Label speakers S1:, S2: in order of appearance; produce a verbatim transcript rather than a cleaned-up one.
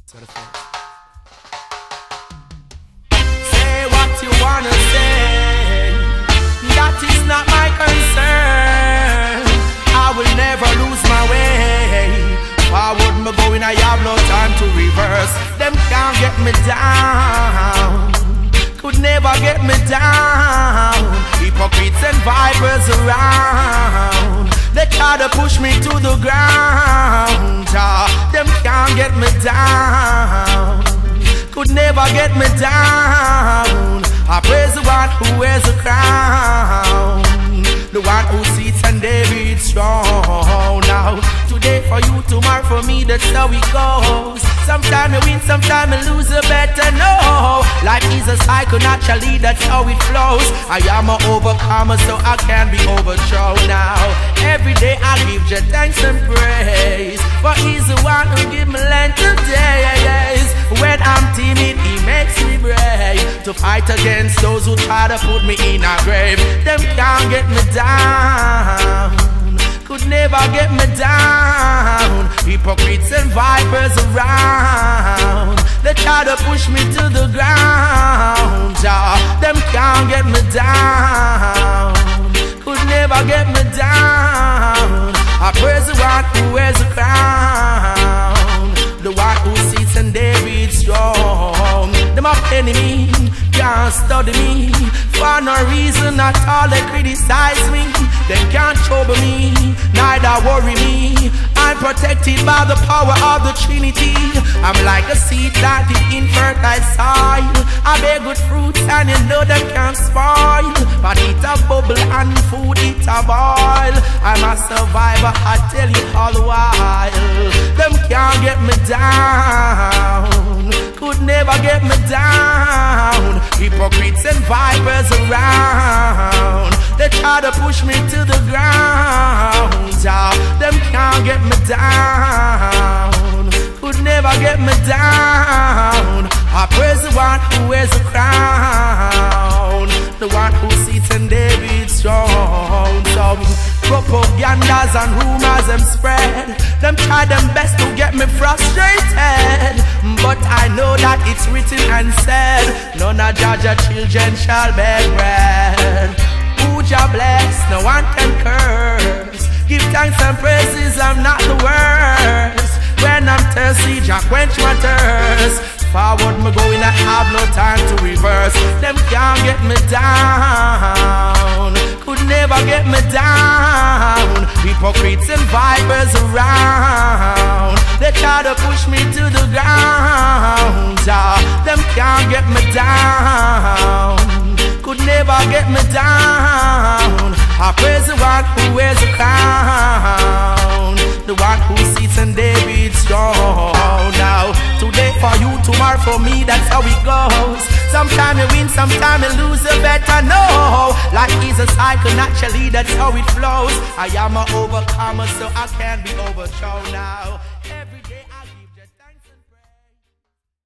S1: Say what you wanna say, that is not my concern. I will never lose my way. Forward me going, I have no time to reverse. Them can't get me down, could never get me down. Hypocrites and vipers around, they try to push me to the ground. Ah, them can't get me down, could never get me down. I praise the one who wears a crown, the one who sits and David strong. Now, today for you, tomorrow for me, that's how it goes. Sometimes I win, sometimes I lose, a better know. Life is a cycle, naturally, that's how it flows. I am an overcomer, so I can't be overthrown. Now, every day I give you thanks and praise, for he's the one who give me land today. When I'm timid, he makes me brave to fight against those who try to put me in a grave. Them can't get me down, could never get me down. Hypocrites and vipers around, they try to push me to the ground. Ah, them can't get me down, could never get me down. I praise the one who wears a crown, the one who sits and David strong. Them up enemy can't study me for no reason at all. They criticize me, they can't trouble me, neither worry me. I'm protected by the power of the Trinity. I'm like a seed planted in fertile soil. I bear good fruits and you know they can't spoil, but it a bubble and food it a boil. I'm a survivor, I tell you all the while. Them can't get me down, could never get me down. Hypocrites and vipers around, they try to push me to the ground. Ah, them can't get me down, could never get me down. I praise the one who wears a crown, the one who sits in David strong. Some propagandas and rumors them spread, them try them best to get me frustrated, but I know that it's written and said, none of Jaja children shall beg bread. Who Jah bless, no one can curse. Give thanks and praises, I'm not the worst. When I'm thirsty, Jah quench my thirst. Forward me going, I have no time to reverse. Them can't get me down, could never get me down. Hypocrites and vipers around, they try to push me to the ground. Ah, them can't get me down, could never get me down. I praise the one who wears a crown, the one who sits in David strong. Now, today for you, tomorrow for me, that's how it goes. Sometimes you win, sometimes you lose, you better know. Life is a cycle, naturally, that's how it flows. I am an overcomer, so I can't be overthrown now.